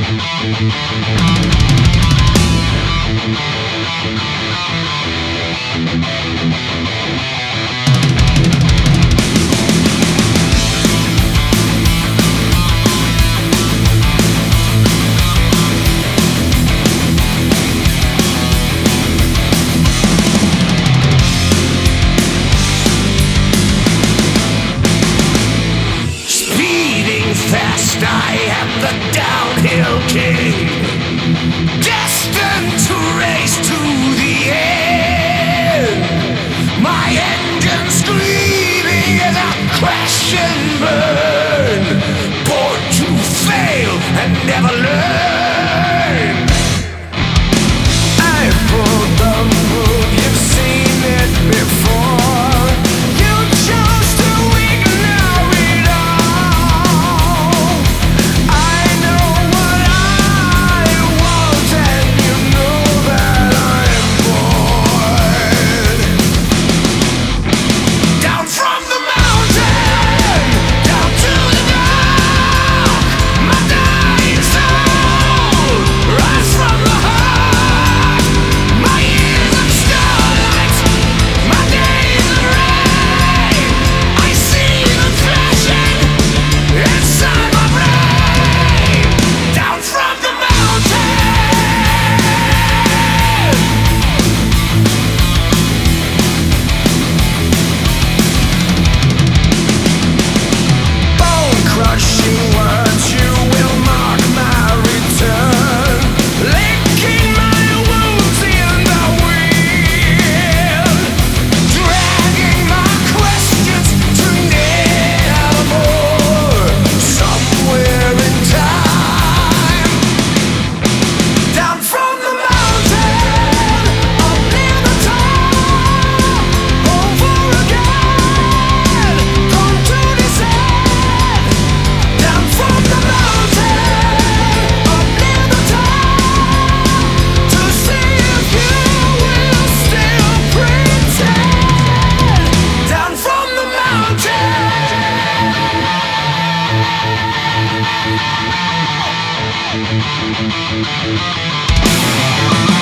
I am the downhill king, destined to race to the end. My engine screaming as I crash and burn, born to fail and never learn. I pulled the move, you've seen it before. You chose to ignore it all. I know what I want, and you know that I'm bored. Down from the mountain, down to the dark, my dying soul, rise from the heart. My years of starlight, my days of rain, I see them flashing inside my brain. Down from the mountain. Bone-crushing words, you will mark my return, licking my wounds in the wind, dragging my questions to nevermore, somewhere in time. Down from the mountain, up near the top, over again, come to descend. Down from the mountain, up near the top, to see if you will still pretend. Down from the mountain.